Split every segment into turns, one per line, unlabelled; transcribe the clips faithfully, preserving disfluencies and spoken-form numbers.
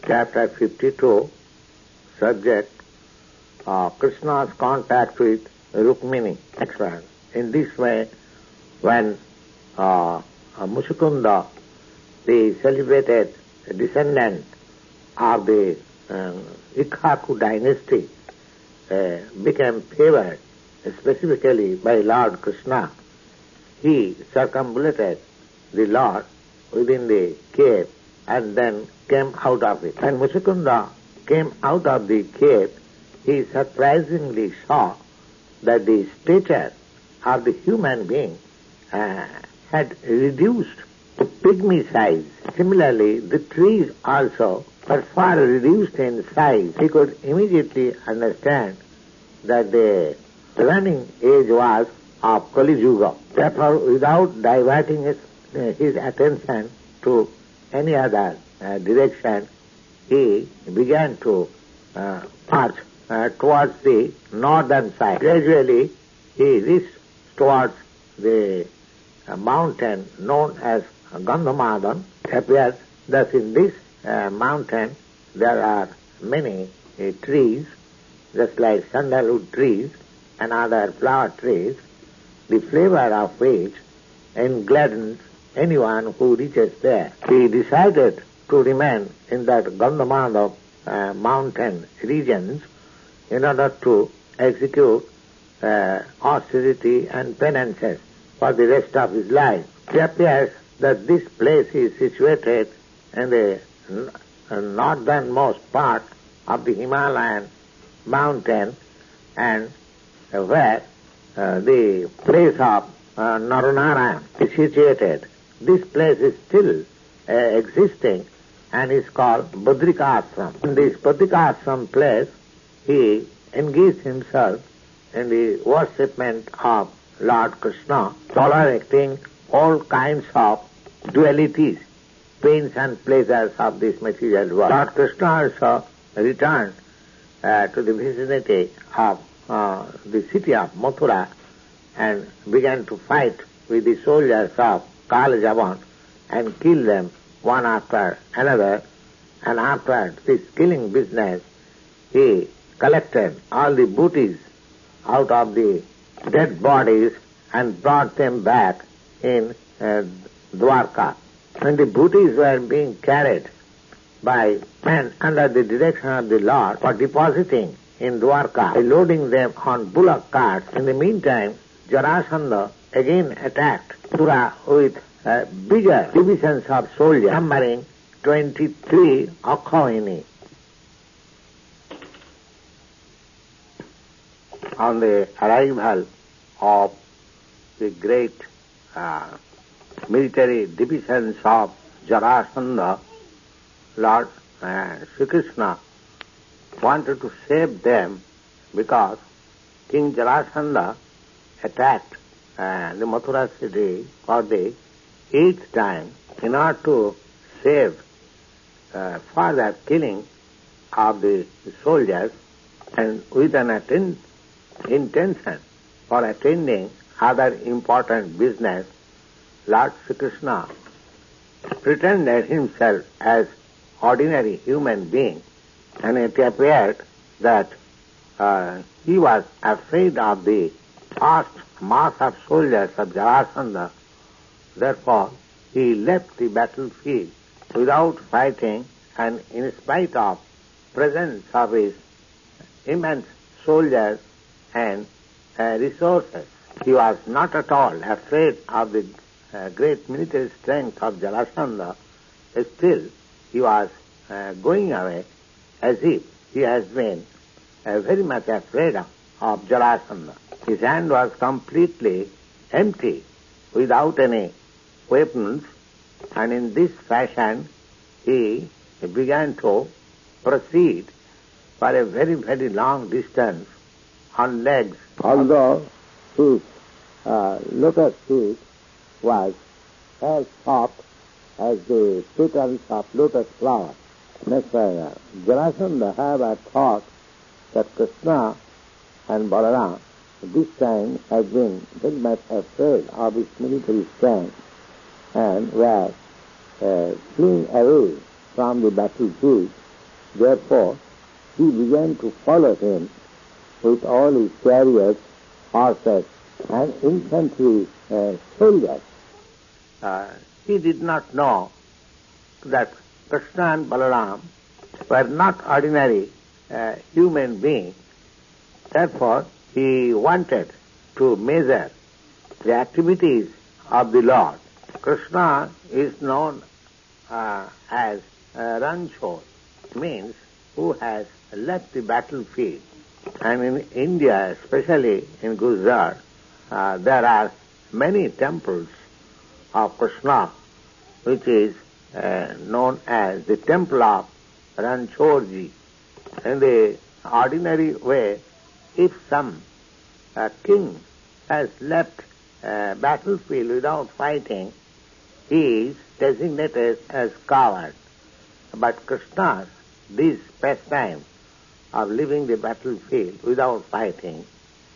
Chapter fifty-two, subject, uh, Krishna's contact with Rukmini. Excellent. In this way, when uh, Mushukunda, the celebrated descendant of the uh, Ikhaku dynasty, uh, became favored specifically by Lord Krishna, he circumambulated the Lord within the cave and then came out of it. When Mushukunda came out of the cave, he surprisingly saw that the stature of the human being uh, had reduced to pygmy size. Similarly, the trees also were far reduced in size. He could immediately understand that the running age was of Kali Yuga. Therefore, without diverting his, uh, his attention to any other uh, direction, he began to uh, march uh, towards the northern side. Gradually, he reached towards the uh, mountain known as Gandhamadan. It appears that in this uh, mountain there are many uh, trees, just like sandalwood trees and other flower trees, the flavor of which englades anyone who reaches there. He decided to remain in that Gandhamada uh, mountain regions in order to execute uh, austerity and penances for the rest of his life. It appears that this place is situated in the n- northernmost part of the Himalayan mountain, and uh, where uh, the place of uh, Narunarayan is situated. This place is still uh, existing and is called Badrika-ashram. In this Badrika-ashram place, he engaged himself in the worshipment of Lord Krishna, tolerating all kinds of dualities, pains and pleasures of this material world. Lord Krishna also returned uh, to the vicinity of uh, the city of Mathura and began to fight with the soldiers of Kalajavan and kill them one after another. And after this killing business, he collected all the booties out of the dead bodies and brought them back in uh, Dwarka. When the booties were being carried by men under the direction of the Lord for depositing in Dwarka, by loading them on bullock carts, in the meantime, Jarasandha again attacked Mathura with uh, bigger divisions of soldiers, numbering twenty-three Akhavini. On the arrival of the great uh, military divisions of Jarasandha, Lord uh, Sri Krishna wanted to save them because King Jarasandha attacked uh, the Mathura city for the eighth time in order to save uh, further killing of the soldiers, and with an atten- intention for attending other important business, Lord Sri Krishna pretended himself as ordinary human being, and it appeared that uh, he was afraid of the vast mass of soldiers of Jarasandha. Therefore, he left the battlefield without fighting, and in spite of presence of his immense soldiers and uh, resources, he was not at all afraid of the uh, great military strength of Jarasandha. Still, he was uh, going away as if he has been uh, very much afraid of, of Jarasandha. His hand was completely empty, without any weapons, and in this fashion he began to proceed for a very, very long distance on legs. Although his uh, lotus feet was as soft as the petals of lotus flower. Mister Jarasandha had a thought that Krishna and Balaram this time had been very much afraid of his military strength and were uh, fleeing away from the battlefield
Therefore, he began to follow him with all his chariots, horses, and infantry uh, soldiers.
Uh, he did not know that Krishna and Balaram were not ordinary uh, human beings. Therefore, he wanted to measure the activities of the Lord. Krishna is known uh, as uh, Ranchor, means who has left the battlefield. And in India, especially in Gujarat, uh, there are many temples of Krishna, which is uh, known as the temple of Ranchorji. In the ordinary way, if some uh, king has left a battlefield without fighting, he is designated as coward. But Krishna's this pastime of leaving the battlefield without fighting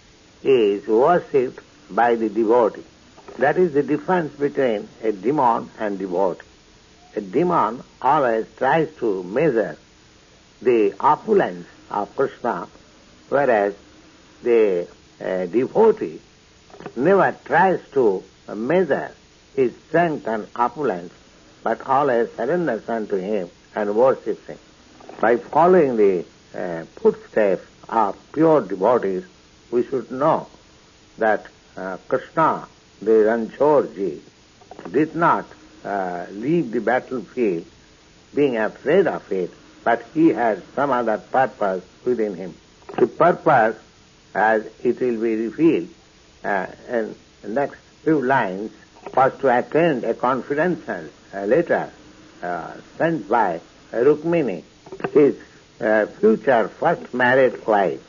is worshipped by the devotee. That is the difference between a demon and devotee. A demon always tries to measure the opulence of Krishna, whereas the uh, devotee never tries to measure his strength and opulence, but always surrenders unto him and worships him. By following the uh, footsteps of pure devotees, we should know that uh, Krishna, the Ranchorji, did not uh, leave the battlefield being afraid of it, but he had some other purpose within him. The purpose, as it will be revealed uh, in the next few lines, was to attend a confidential uh, letter uh, sent by Rukmini, his uh, future first married wife.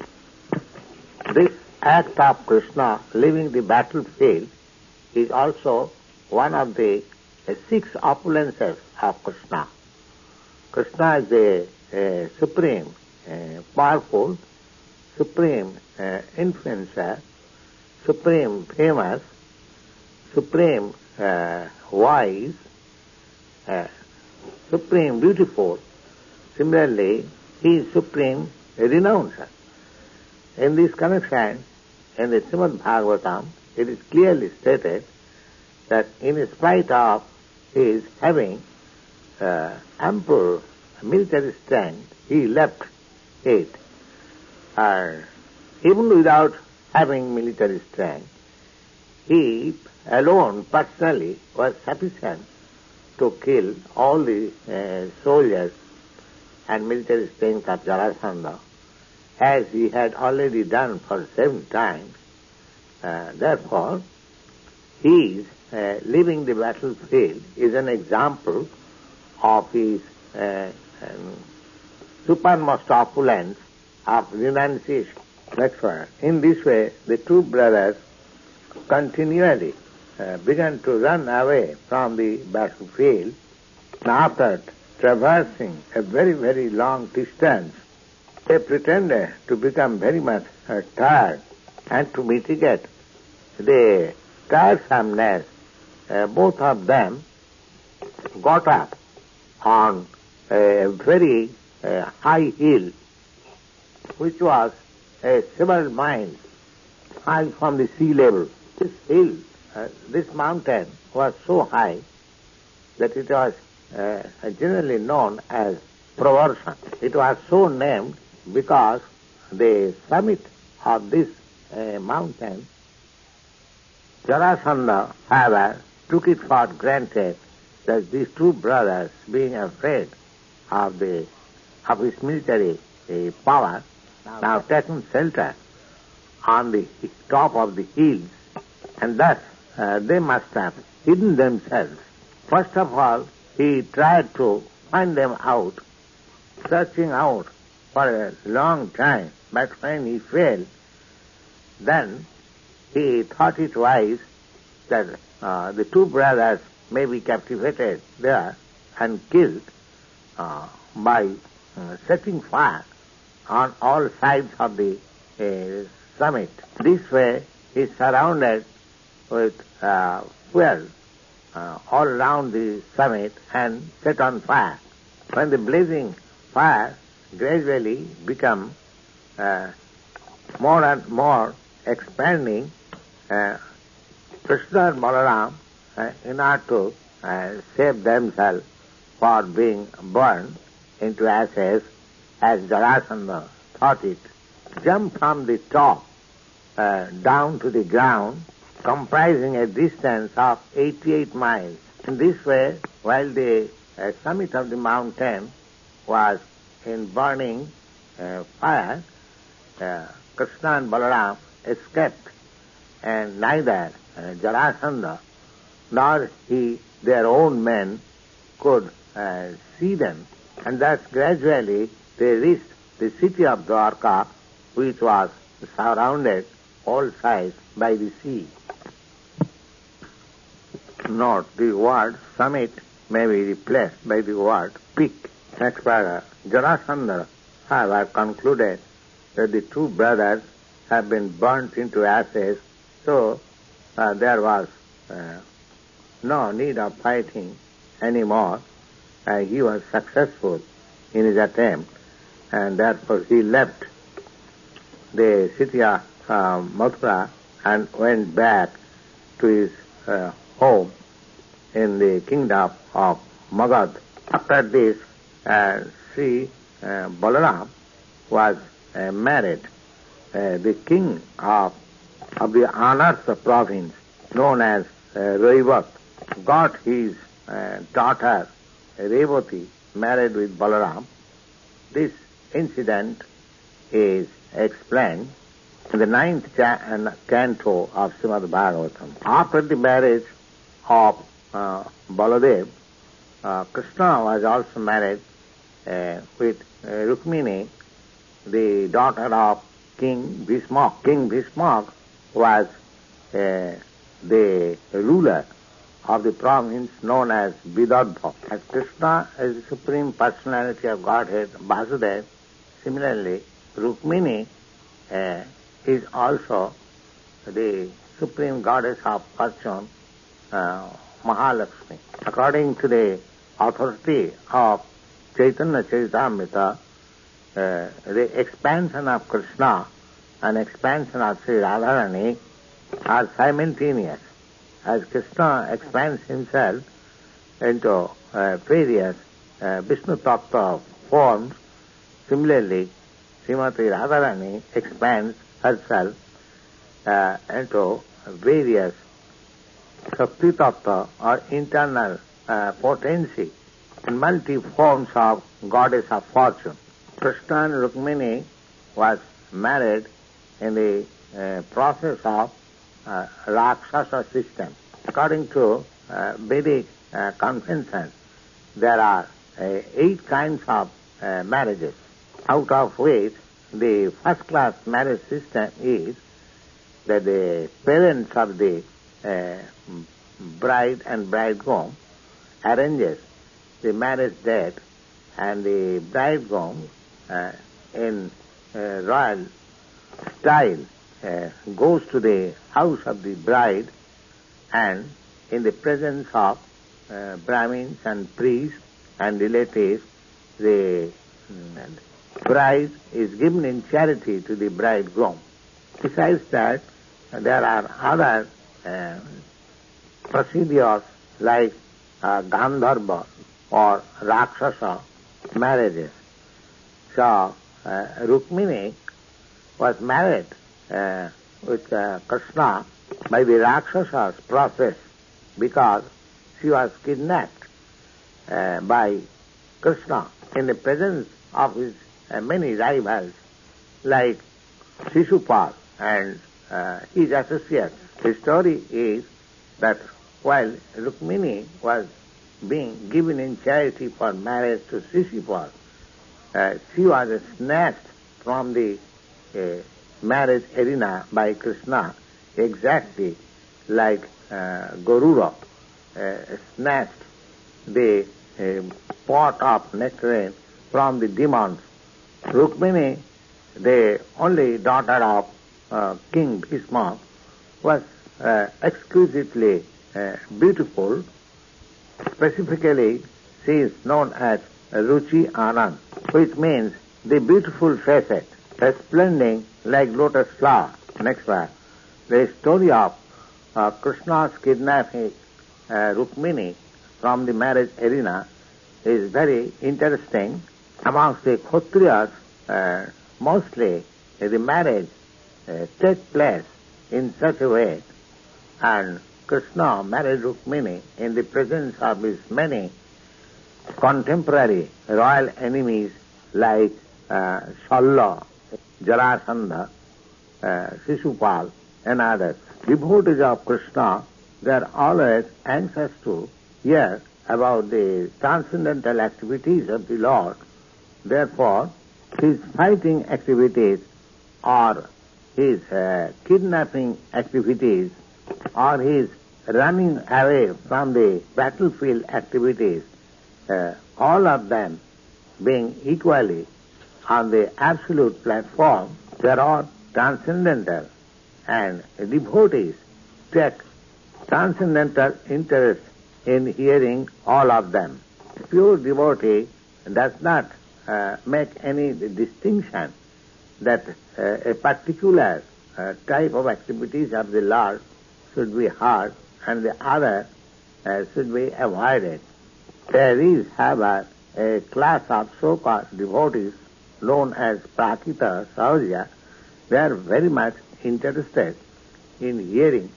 This act of Krishna leaving the battlefield is also one of the uh, six opulences of Krishna. Krishna is the uh, supreme, uh, powerful, supreme uh, influencer, supreme famous, supreme uh, wise, uh, supreme beautiful. Similarly, he is supreme renouncer. In this connection, in the Srimad Bhagavatam, it is clearly stated that in spite of his having uh, ample military strength, he left it. Uh, even without having military strength, he alone personally was sufficient to kill all the uh, soldiers and military strength of Jarasandha, as he had already done for seven times. Uh, therefore, his uh, leaving the battlefield is an example of his uh, um, supermost opulence of renunciation. That's why, in this way, the two brothers continually uh, began to run away from the battlefield. After traversing a very, very long distance, they pretended to become very much uh, tired, and to mitigate the tiresomeness, uh, both of them got up on a very uh, high hill, which was uh, several miles high from the sea level. This hill, uh, this mountain was so high that it was uh, generally known as Pravarsan. It was so named because the summit of this uh, mountain, Jarasandha, however, took it for granted that these two brothers, being afraid of the of his military uh, power, now, now taken shelter on the top of the hills, and thus uh, they must have hidden themselves. First of all, he tried to find them out, searching out for a long time, but when he failed, then he thought it wise that uh, the two brothers may be captivated there and killed uh, by uh, setting fire on all sides of the uh, summit. This way, he is surrounded with uh, fuel uh, all around the summit and set on fire. When the blazing fire gradually become uh, more and more expanding. Uh, Krishna and Balaram, uh, in order to uh, save themselves for being burned into ashes, as Jarasandha thought it, jumped from the top uh, down to the ground, comprising a distance of eighty-eight miles. In this way, while the uh, summit of the mountain was in burning uh, fire, uh, Krishna and Balaram escaped, and neither uh, Jarasandha nor he, their own men, could uh, see them, and thus gradually they reached the city of Dwarka, which was surrounded all sides by the sea. Note, the word summit may be replaced by the word peak. Next paragraph. Jarasandha, however, concluded that the two brothers have been burnt into ashes, so uh, there was uh, no need of fighting anymore. Uh, he was successful in his attempt, and therefore he left the city of uh, Mathura and went back to his uh, home in the kingdom of Magad. After this, uh, Sri uh, Balaram was uh, married. Uh, the king of, of the Anartha province, known as uh, Raivat, got his uh, daughter Revati married with Balaram. This incident is explained in the ninth cha- canto of Srimad Bhagavatam. After the marriage of uh, Baladev, uh, Krishna was also married uh, with uh, Rukmini, the daughter of King Bhismak. King Bhismak was uh, the ruler of the province known as Vidarbha. As Krishna is the supreme personality of Godhead, Vasudeva, similarly, Rukmini uh, is also the supreme goddess of fortune, uh, Mahalakshmi. According to the authority of Chaitanya Charitamrita, uh, the expansion of Krishna and expansion of Sri Radharani are simultaneous. As Krishna expands himself into uh, various uh, Vishnu Tattva forms, similarly, Srimati Radharani expands herself uh, into various Shakti Tattva or internal uh, potency and multi-forms of goddess of fortune. Krishna and Rukmini was married in the uh, process of uh, Rakshasa system. According to uh, Vedic uh, convention, there are uh, eight kinds of uh, marriages, out of which the first-class marriage system is that the parents of the uh, bride and bridegroom arranges the marriage date, and the bridegroom uh, in uh, royal style uh, goes to the house of the bride, and in the presence of uh, Brahmins and priests and relatives, the um, bride is given in charity to the bridegroom. Besides that, there are other uh, procedures like uh, Gandharva or Rakshasa marriages. So, uh, Rukmini was married uh, with uh, Krishna by the Rakshasas process because she was kidnapped uh, by Krishna in the presence of his uh, many rivals like Shishupal and uh, his associates. The story is that while Rukmini was being given in charity for marriage to Shishupal, uh, she was snatched from the uh, marriage arena by Krishna exactly like uh, Garuda uh, snatched the uh, pot of nectarine from the demons. Rukmini, the only daughter of uh, King Bhisma, was uh, exquisitely uh, beautiful. Specifically, she is known as Ruchi Anand, which means the beautiful facet, resplending like lotus flower. Next verse. The story of uh, Krishna's kidnapping uh, Rukmini from the marriage arena is very interesting. Amongst the Kshatriyas, uh, mostly uh, the marriage uh, takes place in such a way, and Krishna married Rukmini in the presence of his many contemporary royal enemies like uh, Shalla, Jarasandha, uh, Shishupal, and others. Devotees of Krishna, they are always anxious to hear about the transcendental activities of the Lord. Therefore, his fighting activities or his uh, kidnapping activities or his running away from the battlefield activities, uh, all of them being equally on the absolute platform, they are all transcendental, and devotees take transcendental interest in hearing all of them. Pure devotee does not uh, make any distinction that uh, a particular uh, type of activities of the Lord should be heard and the other uh, should be avoided. There is, however, a class of so-called devotees known as Prakita Sahaja. They are very much interested in hearing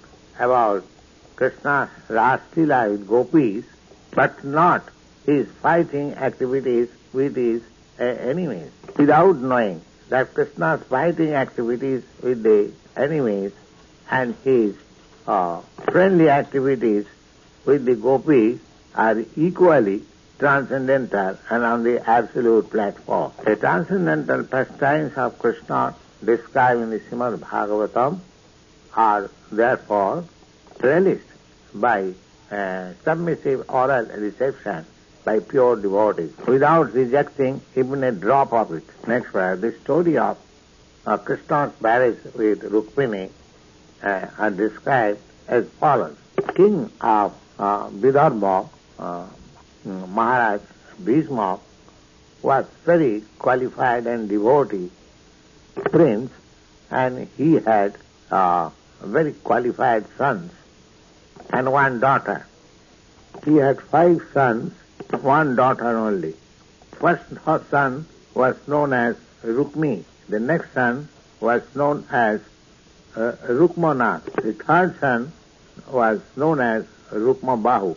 about Krishna's Raslila with gopis, but not his fighting activities with his uh, enemies. Without knowing that Krishna's fighting activities with the enemies and his uh, friendly activities with the gopis are equally transcendental and on the absolute platform. The transcendental pastimes of Krishna described in the Srimad Bhagavatam are therefore relished by uh, submissive oral reception by pure devotees without rejecting even a drop of it. Next verse, the story of uh, Krishna's marriage with Rukmini uh, are described as follows. King of uh, Vidarbha, uh, Maharaj Bhishma, was very qualified and devotee prince, and he had uh, very qualified sons and one daughter. He had five sons, one daughter only. First son was known as Rukmi. The next son was known as uh, Rukmanath. The third son was known as Rukmabahu.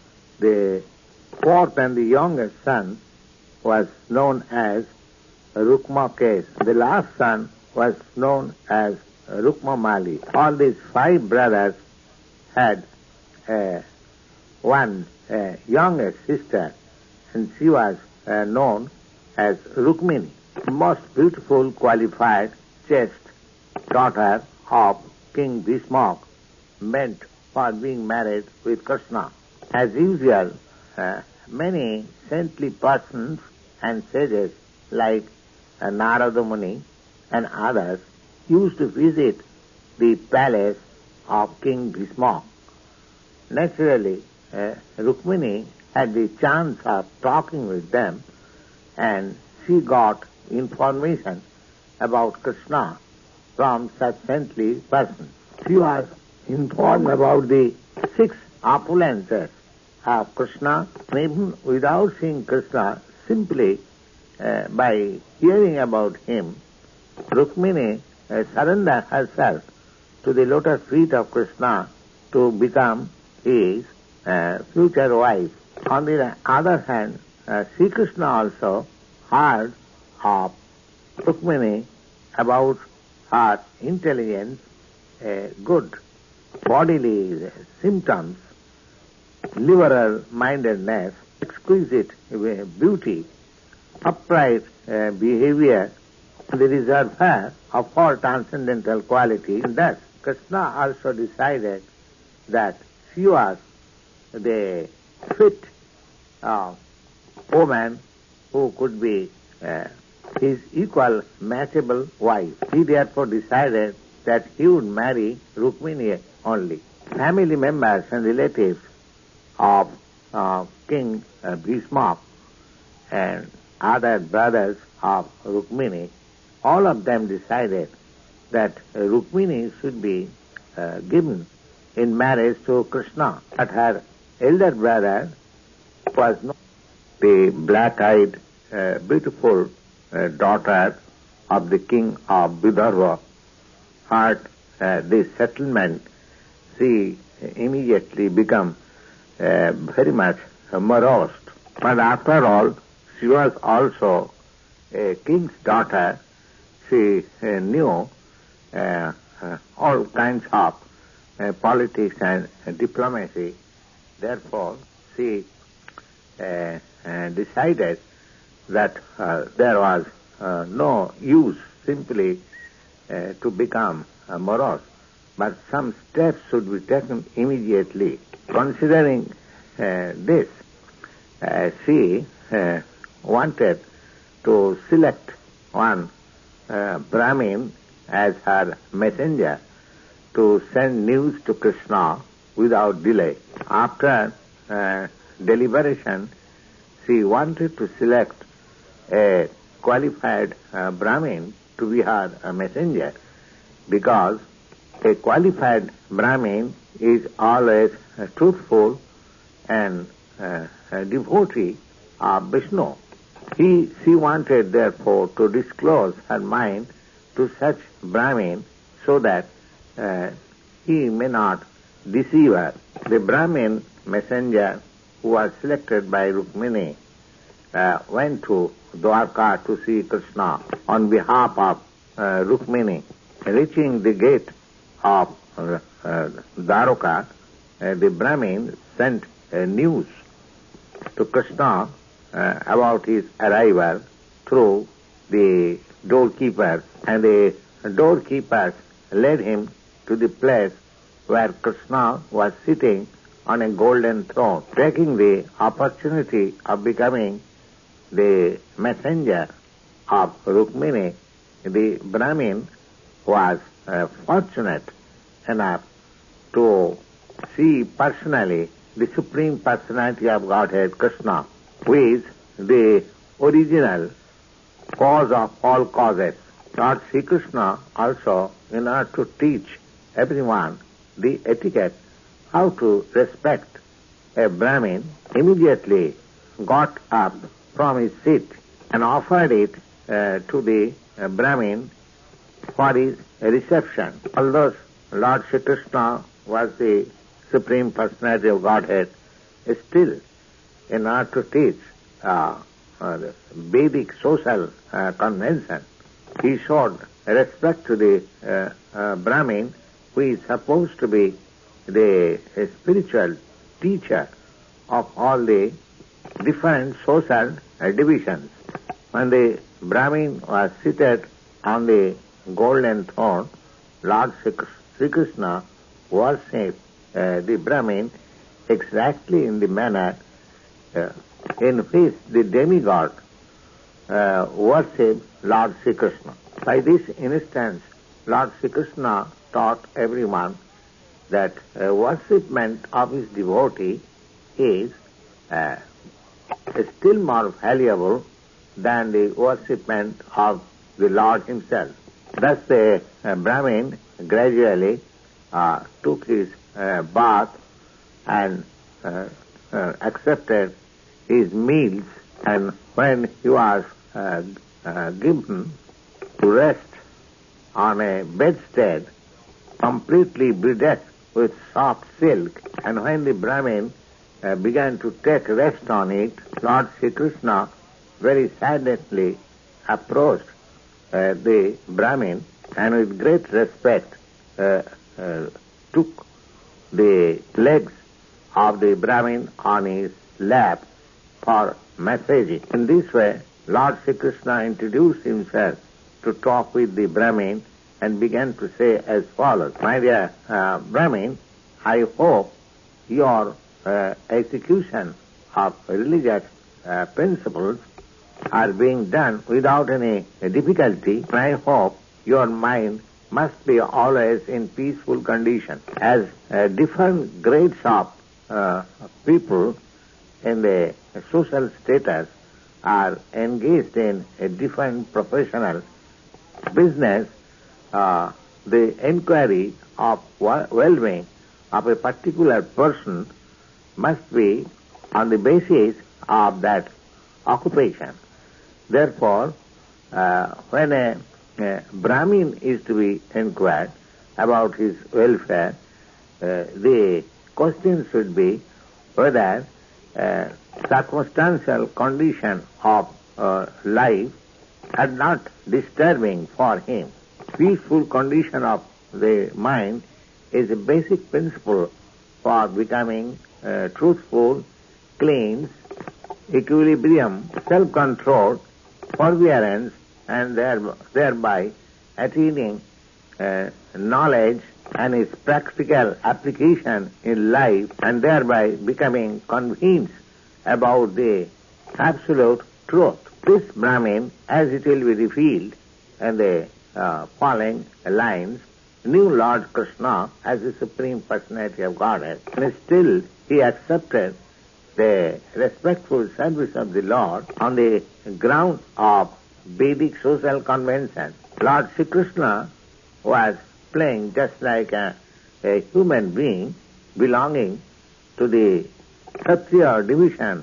The fourth and the youngest son was known as Rukmakesh. The last son was known as Rukmamali. All these five brothers had uh, one uh, youngest sister, and she was uh, known as Rukmini, most beautiful, qualified, chaste daughter of King Bhishma, meant for being married with Krishna. As usual, uh, many saintly persons and sages like uh, Narada Muni and others used to visit the palace of King Bhishma. Naturally, uh, Rukmini had the chance of talking with them, and she got information about Krishna from such saintly persons. She was informed about the six opulences of Krishna, even without seeing Krishna, simply uh, by hearing about him, Rukmini uh, surrendered herself to the lotus feet of Krishna to become his uh, future wife. On the other hand, uh, Sri Krishna also heard of Rukmini about her intelligence, uh, good bodily symptoms, liberal mindedness, exquisite beauty, upright uh, behavior, the reservoir of all transcendental qualities. And thus, Krishna also decided that she was the fit uh, woman who could be uh, his equal matchable wife. He therefore decided that he would marry Rukmini only. Family members and relatives of uh, King uh, Bhishma and other brothers of Rukmini, all of them decided that Rukmini should be uh, given in marriage to Krishna. But her elder brother was not the black-eyed, uh, beautiful uh, daughter of the king of Vidarbha. Heard uh, this settlement, she immediately became uh, very much morose. But after all, she was also a king's daughter. She uh, knew uh, uh, all kinds of uh, politics and uh, diplomacy. Therefore, she uh, uh, decided that uh, there was uh, no use simply uh, to become uh, morose, but some steps should be taken immediately. Considering uh, this, uh, she uh, wanted to select one uh, Brahmin as her messenger to send news to Krishna without delay. After uh, deliberation, she wanted to select a qualified uh, Brahmin to be her uh, messenger, because a qualified Brahmin is always uh, truthful and uh, a devotee of Vishnu. He, she wanted therefore to disclose her mind to such Brahmin so that uh, he may not deceive her. The Brahmin messenger who was selected by Rukmini uh, went to Dwarka to see Krishna on behalf of uh, Rukmini. Reaching the gate of uh, uh, Dwarka, uh, the Brahmin sent uh, news to Krishna uh, about his arrival through the doorkeeper, and the doorkeepers led him to the place where Krishna was sitting on a golden throne. Taking the opportunity of becoming the messenger of Rukmini, the Brahmin was uh, fortunate enough to see personally the Supreme Personality of Godhead, Krishna, who is the original cause of all causes. Lord Sri Krishna also, in order to teach everyone the etiquette, how to respect a Brahmin, immediately got up from his seat and offered it uh, to the uh, Brahmin for his reception. Although Lord Sri Krishna was the Supreme Personality of Godhead, still, in order to teach uh, uh, the Vedic social uh, convention, he showed respect to the uh, uh, Brahmin, who is supposed to be the uh, spiritual teacher of all the different social uh, divisions. When the Brahmin was seated on the golden throne, Lord Sri Krishna worshipped uh, the Brahmin exactly in the manner uh, in which the demigod uh, worshipped Lord Sri Krishna. By this instance, Lord Sri Krishna taught everyone that uh, worshipment of his devotee is uh, still more valuable than the worshipment of the Lord himself. Thus the uh, Brahmin gradually uh, took his uh, bath and uh, uh, accepted his meals, and when he was uh, uh, given to rest on a bedstead completely bedecked with soft silk, and when the Brahmin uh, began to take rest on it, Lord Sri Krishna very silently approached uh, the Brahmin and with great respect uh, uh, took the legs of the Brahmin on his lap for massaging. In this way, Lord Sri Krishna introduced himself to talk with the Brahmin and began to say as follows: My dear uh, Brahmin, I hope your uh, execution of religious uh, principles are being done without any difficulty. I hope your mind must be always in peaceful condition. As uh, different grades of uh, people in the social status are engaged in a different professional business, uh, the inquiry of well-being of a particular person must be on the basis of that occupation. Therefore, uh, when a, a Brahmin is to be inquired about his welfare, uh, the question should be whether uh, circumstantial condition of uh, life are not disturbing for him. Peaceful condition of the mind is a basic principle for becoming uh, truthful, clean, equilibrium, self-control, forbearance, and there, thereby attaining uh, knowledge and its practical application in life, and thereby becoming convinced about the absolute truth. This Brahmin, as it will be revealed in the uh, following lines, knew Lord Krishna as the Supreme Personality of Godhead, and still he accepted the respectful service of the Lord on the ground of Vedic social convention. Lord Sri Krishna was playing just like a, a human being belonging to the Kshatriya division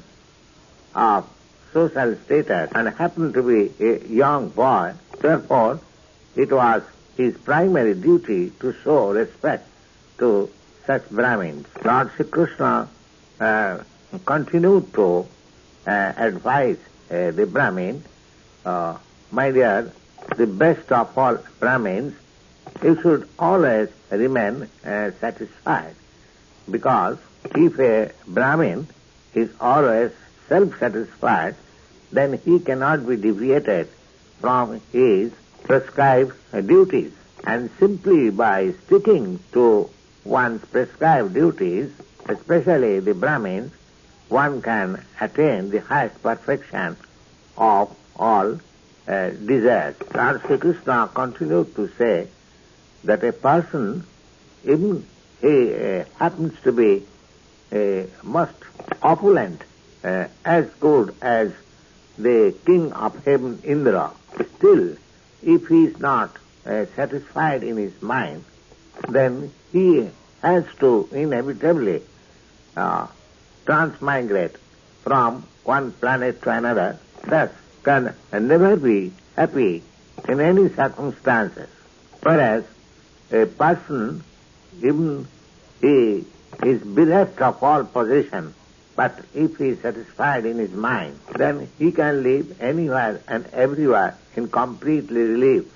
of social status and happened to be a young boy. Therefore, it was his primary duty to show respect to such Brahmins. Lord Sri Krishna uh, continued to uh, advise uh, the Brahmin, uh, my dear, the best of all Brahmins, you should always remain uh, satisfied, because if a Brahmin is always self-satisfied, then he cannot be deviated from his prescribed duties. And simply by sticking to one's prescribed duties, especially the Brahmins, one can attain the highest perfection of all uh, desires. Lord Sri Krishna continued to say that a person, even he uh, happens to be uh, most opulent, uh, as good as the king of heaven Indra, still, if he is not uh, satisfied in his mind, then he has to inevitably uh, transmigrate from one planet to another, thus can never be happy in any circumstances. Whereas a person, even he is bereft of all possession, but if he is satisfied in his mind, then he can live anywhere and everywhere in complete relief.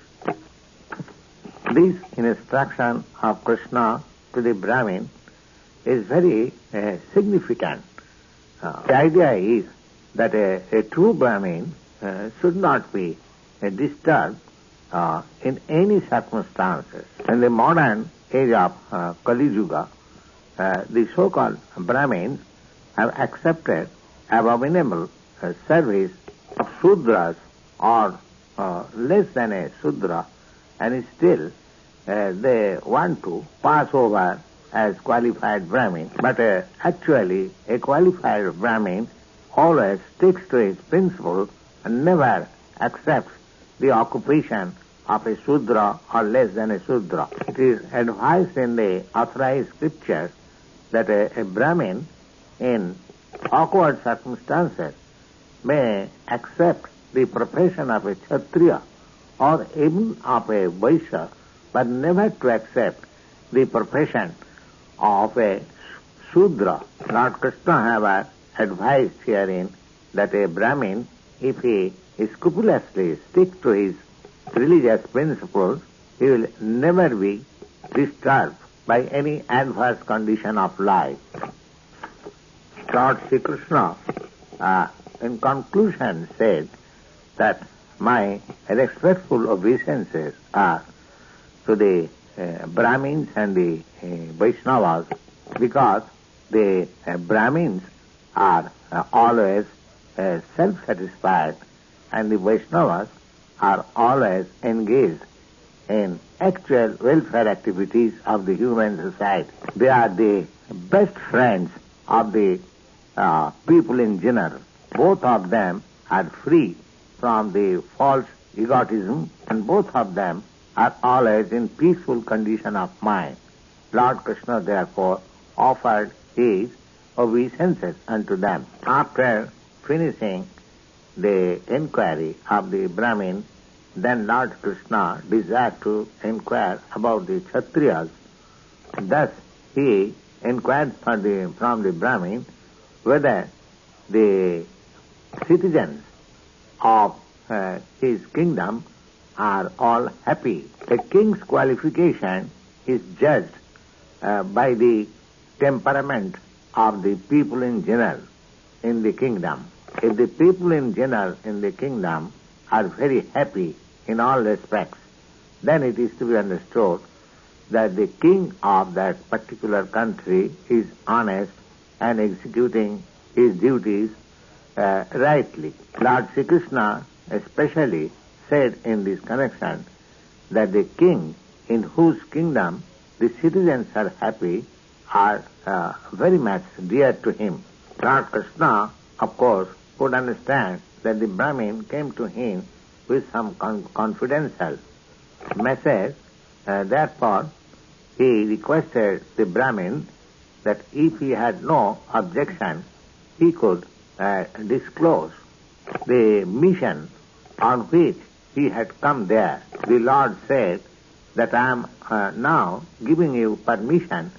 This instruction of Krishna to the Brahmin is very uh, significant. Uh, the idea is that a, a true Brahmin uh, should not be uh, disturbed uh, in any circumstances. In the modern age of uh, Kali Yuga, uh, the so-called Brahmins have accepted abominable uh, service of Sudras or uh, less than a Sudra, and still uh, they want to pass over as qualified Brahmin. But uh, actually a qualified Brahmin always sticks to his principle and never accepts the occupation of a Sudra or less than a Sudra. It is advised in the authorized scriptures that a, a Brahmin in awkward circumstances may accept the profession of a Kshatriya or even of a Vaishya, but never to accept the profession of a Sudra. Lord Krishna, however, advised herein that a Brahmin, if he scrupulously sticks to his religious principles, he will never be disturbed by any adverse condition of life. Lord Sri Krishna, uh, in conclusion, said that my respectful obeisances are to the uh, Brahmins and the uh, Vaishnavas, because the uh, Brahmins are uh, always uh, self-satisfied and the Vaishnavas are always engaged in actual welfare activities of the human society. They are the best friends of the uh, people in general. Both of them are free from the false egotism, and both of them are always in peaceful condition of mind. Lord Krishna therefore offered his obeisances unto them. After finishing the inquiry of the Brahmin, then Lord Krishna desired to inquire about the Kshatriyas. Thus he inquired from the, from the Brahmin whether the citizens of uh, his kingdom are all happy. A king's qualification is judged uh, by the temperament of the people in general in the kingdom. If the people in general in the kingdom are very happy in all respects, then it is to be understood that the king of that particular country is honest and executing his duties uh, rightly. Lord Sri Krishna especially said in this connection that the king in whose kingdom the citizens are happy are uh, very much dear to him. Lord Krishna, of course, could understand that the Brahmin came to him with some con- confidential message. Uh, therefore, he requested the Brahmin that if he had no objection, he could uh, disclose the mission on which he had come there. The Lord said that I am uh, now giving you permission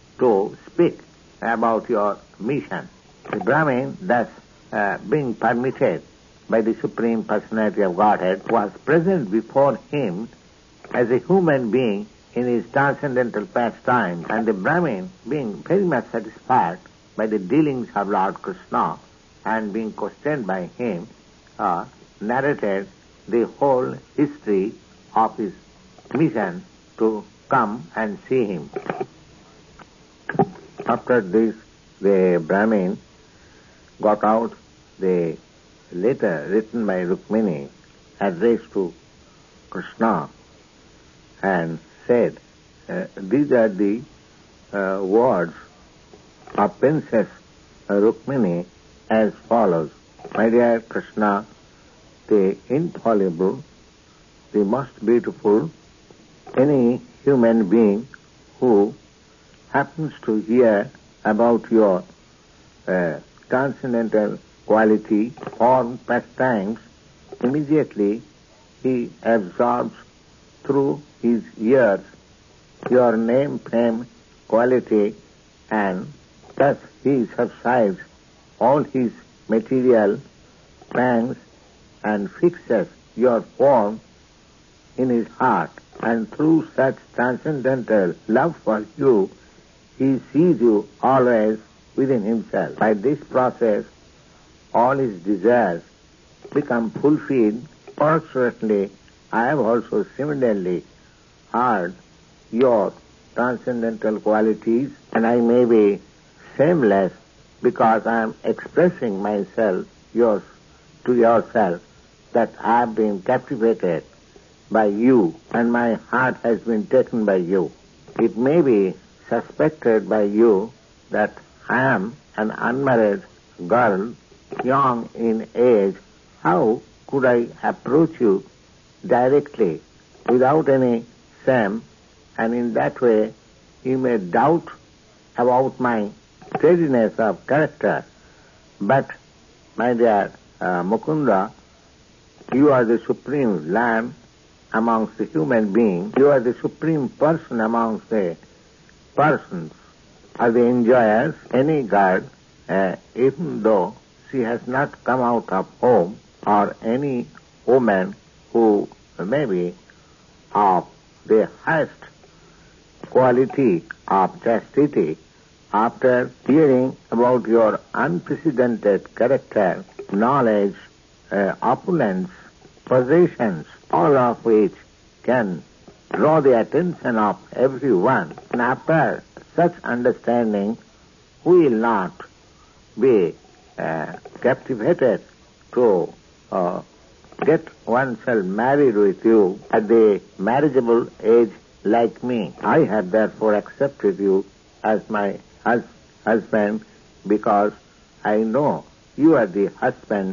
to speak about your mission. The Brahmin, thus uh, being permitted by the Supreme Personality of Godhead, was present before him as a human being in his transcendental pastime, and the Brahmin, being very much satisfied by the dealings of Lord Krishna and being questioned by him, uh, narrated the whole history of his mission to come and see him. After this, the Brahmin got out the letter written by Rukmini addressed to Krishna and said, uh, these are the uh, words of Princess Rukmini as follows. My dear Krishna, the infallible, the most beautiful, any human being who happens to hear about your uh, transcendental quality, form, pastimes, immediately he absorbs through his ears your name, fame, quality, and thus he subsides all his material pangs and fixes your form in his heart, and through such transcendental love for you, he sees you always within himself. By this process, all his desires become fulfilled. Fortunately, I have also similarly heard your transcendental qualities, and I may be shameless because I am expressing myself yours to yourself that I have been captivated by you and my heart has been taken by you. It may be suspected by you that I am an unmarried girl, young in age. How could I approach you directly without any shame, and in that way you may doubt about my steadiness of character. But, my dear uh, Mukunda, you are the supreme Lamb amongst the human beings. You are the supreme person amongst the persons or the enjoyers. Any girl, uh, even though she has not come out of home, or any woman who may be of the highest quality of chastity, after hearing about your unprecedented character, knowledge, uh, opulence, possessions, all of which can draw the attention of everyone, and after such understanding, who will not be uh, captivated to uh, get oneself married with you at the marriageable age like me? I have therefore accepted you as my hus- husband because I know you are the husband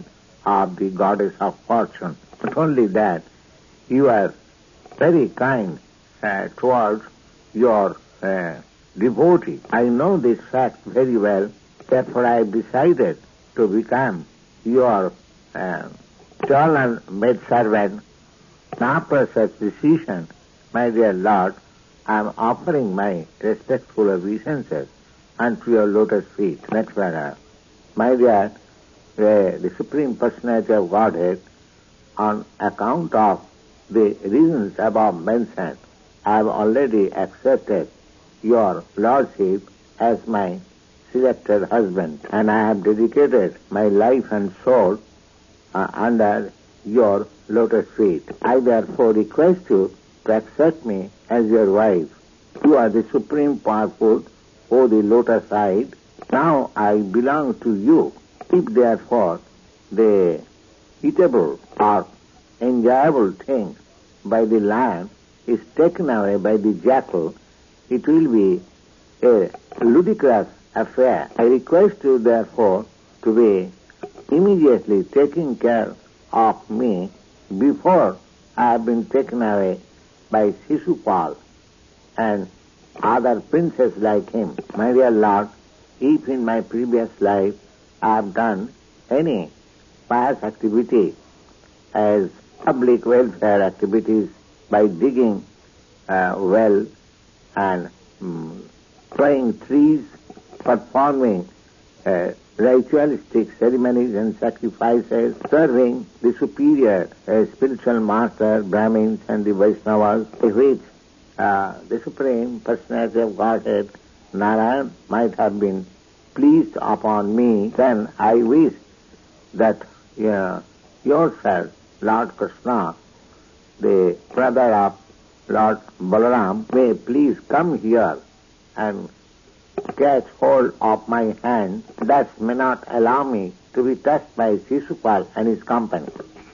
of the goddess of fortune. Not only that, you are very kind uh, towards your uh, devotee. I know this fact very well, therefore I have decided to become your uh, eternal maidservant. After such decision, my dear Lord, I am offering my respectful obeisances unto your lotus feet. Next paragraph. My dear, the, the Supreme Personality of Godhead, on account of the reasons above mentioned, I have already accepted your Lordship as my selected husband, and I have dedicated my life and soul uh, under your lotus feet. I therefore request you to accept me as your wife. You are the supreme powerful, O the lotus-eyed. Now I belong to you. If therefore the eatable or enjoyable thing by the lion is taken away by the jackal, it will be a ludicrous affair. I request you therefore to be immediately taking care of me before I have been taken away by Shishupal and other princes like him. My dear Lord, if in my previous life I have done any pious activity as public welfare activities by digging uh, well and um, planting trees, performing uh, ritualistic ceremonies and sacrifices, serving the superior uh, spiritual master, Brahmins and the Vaishnavas, which uh, the Supreme Personality of Godhead, Narayan, might have been pleased upon me, then I wish that uh, yourself, Lord Krishna, the brother of Lord Balaram, may please come here and catch hold of my hand, that may not allow me to be touched by Shishupal and his company.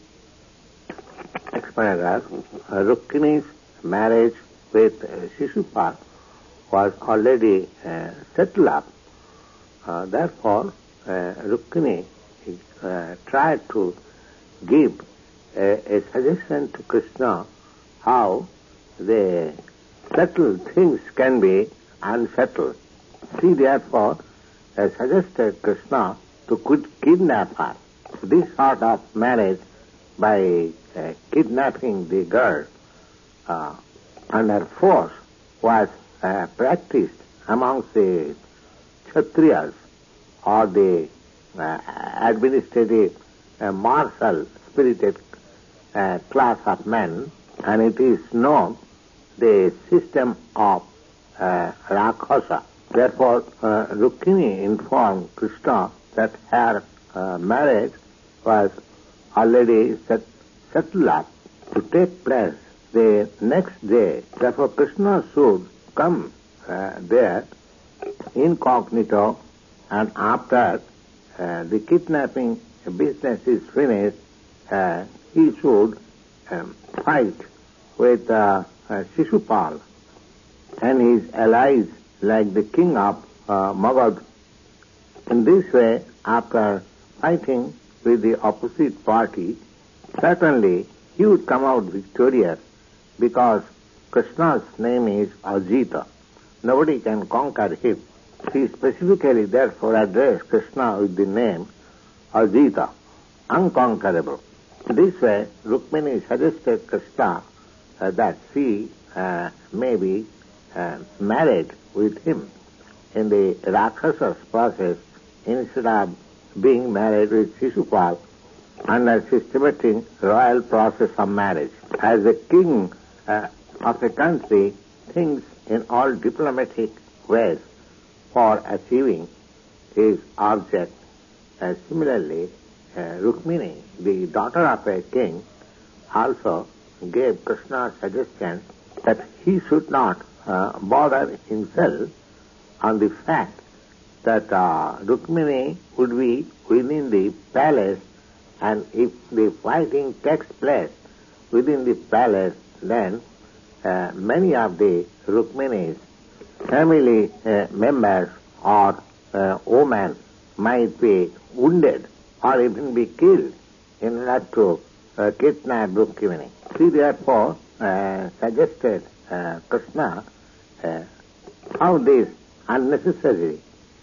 Next paragraph. Rukmini's marriage with uh, Shishupal was already uh, settled up. Uh, therefore, uh, Rukmini uh, tried to give a, a suggestion to Krishna how the settled things can be unsettled. She therefore uh, suggested Krishna to kidnap her. This sort of marriage by uh, kidnapping the girl uh, under force was uh, practiced amongst the Kshatriyas or the uh, administrative uh, martial spirited uh, class of men, and it is known the system of uh, Rakshasa. Therefore, uh, Rukmini informed Krishna that her uh, marriage was already set, settled up to take place the next day. Therefore, Krishna should come uh, there incognito, and after uh, the kidnapping business is finished, uh, he should um, fight with uh, uh, Shishupal and his allies like the king of uh, Magad. In this way, after fighting with the opposite party, certainly he would come out victorious because Krishna's name is Ajita. Nobody can conquer him. He specifically therefore addressed Krishna with the name Ajita, unconquerable. This way, Rukmini suggested Krishna uh, that she uh, may be uh, married with him in the Rakshasa process instead of being married with Shishupal under systematic royal process of marriage. As a king uh, of a country thinks in all diplomatic ways for achieving his object, uh, similarly, uh, Rukmini, the daughter of a king, also gave Krishna suggestion that he should not uh, bother himself on the fact that uh, Rukmini would be within the palace, and if the fighting takes place within the palace, then uh, many of the Rukmini's family uh, members or uh, women might be wounded or even be killed in order to uh, kidnap Rukmini. She therefore uh, suggested uh, Krishna uh, how this unnecessary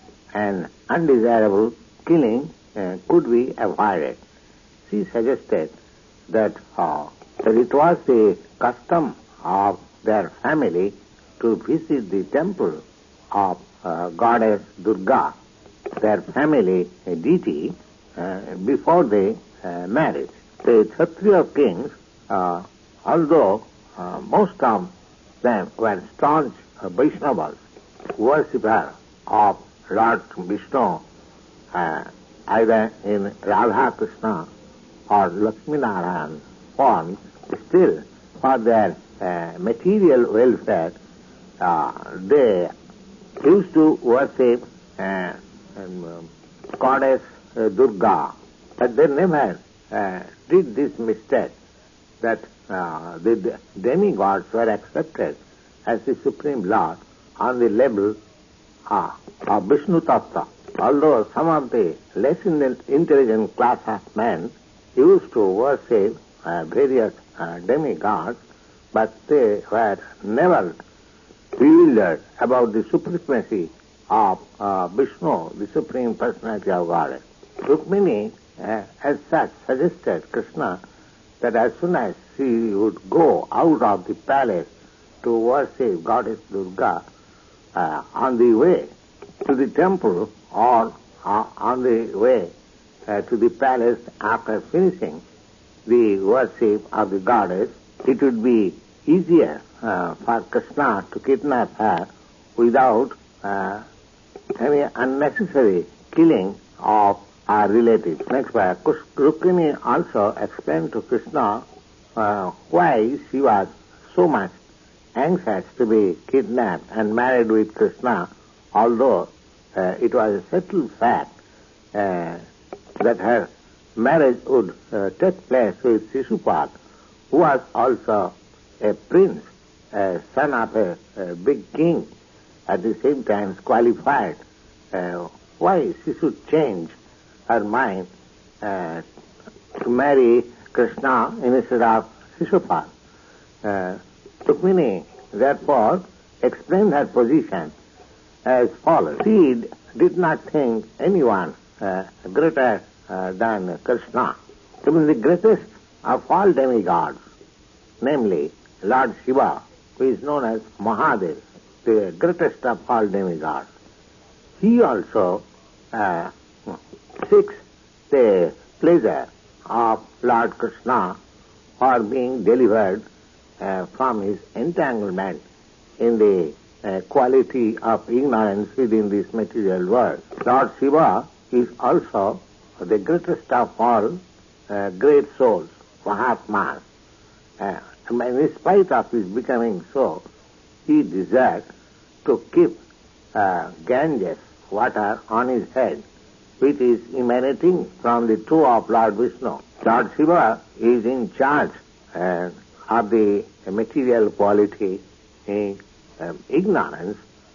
and undesirable killing uh, could be avoided. She suggested that, uh, that it was the custom of their family to visit the temple of uh, goddess Durga, their family uh, deity, uh, before they uh, married. The Kshatriya kings, uh, although uh, most of them were staunch uh, Vaishnavas, worshippers of Lord Vishnu, uh, either in Radha Krishna or Lakshmi Narayan forms, still for their uh, material welfare, uh, they used to worship uh, um, goddess uh, Durga, but they never uh, did this mistake that uh, the demigods were accepted as the Supreme Lord on the level uh, of Vishnu Tattva. Although some of the less intelligent class of men used to worship uh, various uh, demigods, but they were never bewildered about the supremacy of uh, Vishnu, the Supreme Personality of Godhead. Rukmini, uh, as such, suggested Krishna that as soon as she would go out of the palace to worship Goddess Durga, uh, on the way to the temple or uh, on the way uh, to the palace after finishing the worship of the goddess, it would be easier uh, for Krishna to kidnap her without uh, any unnecessary killing of our relatives. Next verse, Rukmini also explained to Krishna uh, why she was so much anxious to be kidnapped and married with Krishna, although uh, it was a settled fact uh, that her marriage would uh, take place with Shishupal, who was also a prince, a son of a, a big king, at the same time qualified. Uh, why she should change her mind uh, to marry Krishna instead of Shishupal? Uh, Rukmini therefore explained her position as follows. She did not think anyone uh, greater uh, than Krishna. Even the greatest of all demigods, namely Lord Shiva, who is known as Mahadev, the greatest of all demigods, he also uh, seeks the pleasure of Lord Krishna for being delivered uh, from his entanglement in the uh, quality of ignorance within this material world. Lord Shiva is also the greatest of all uh, great souls, Mahatmas. Uh, and in spite of his becoming so, he desired to keep uh, Ganges water on his head, which is emanating from the toe of Lord Vishnu. Lord Shiva is in charge uh, of the material quality in um, ignorance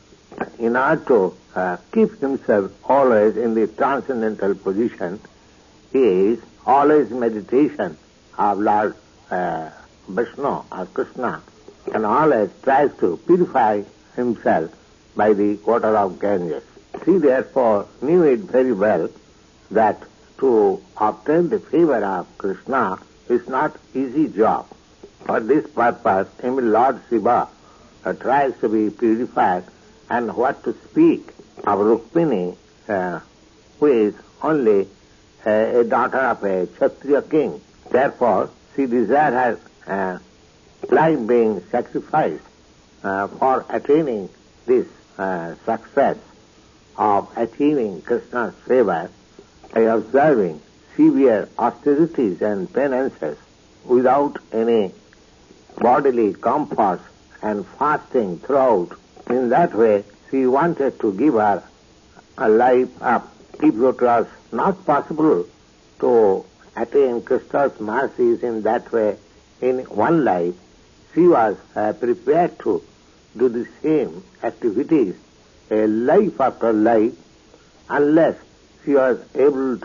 in order to uh, keep himself always in the transcendental position. He is always meditation of Lord uh, Vishnu or Krishna, and always tries to purify himself by the water of Ganges. He therefore knew it very well that to obtain the favor of Krishna is not easy job. For this purpose, even Lord Shiva uh, tries to be purified, and what to speak of Rukmini, uh, who is only uh, a daughter of a Kshatriya king. Therefore, she desired her uh, life being sacrificed uh, for attaining this uh, success of achieving Krishna's favor by observing severe austerities and penances without any bodily comforts and fasting throughout. In that way, she wanted to give her a life up. If it was not possible to attain Krishna's mercies in that way in one life, she was uh, prepared to do the same activities uh, life after life, unless she was able to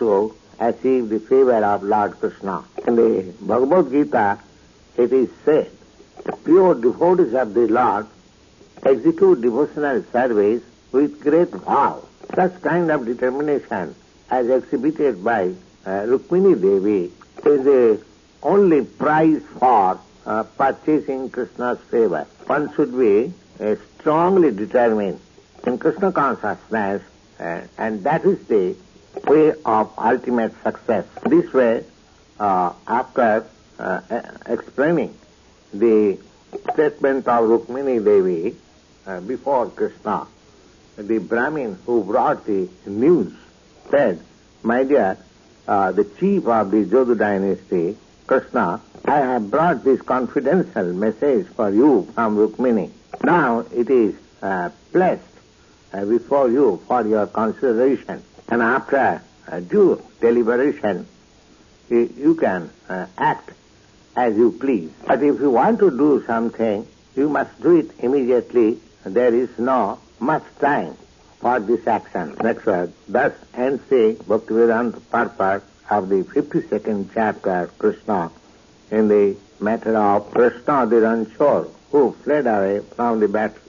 achieve the favor of Lord Krishna. In the Bhagavad Gita, it is said, pure devotees of the Lord execute devotional service with great vow. Such kind of determination as exhibited by uh, Rukmini Devi is the only price for uh, purchasing Krishna's favor. One should be uh, strongly determined in Krishna consciousness, uh, and that is the way of ultimate success. This way, uh, after uh, explaining the statement of Rukmini Devi uh, before Krishna, the Brahmin who brought the news said, "My dear, uh, the chief of the Jodu dynasty, Krishna, I have brought this confidential message for you from Rukmini. Now it is uh, placed uh, before you for your consideration, and after uh, due deliberation, you, you can uh, act as you please. But if you want to do something, you must do it immediately. There is no much time for this action." Next word. Thus ends the Bhaktivedanta purport of the fifty-second chapter, Krishna, in the matter of Krishna the Ranchor, who fled away from the battle.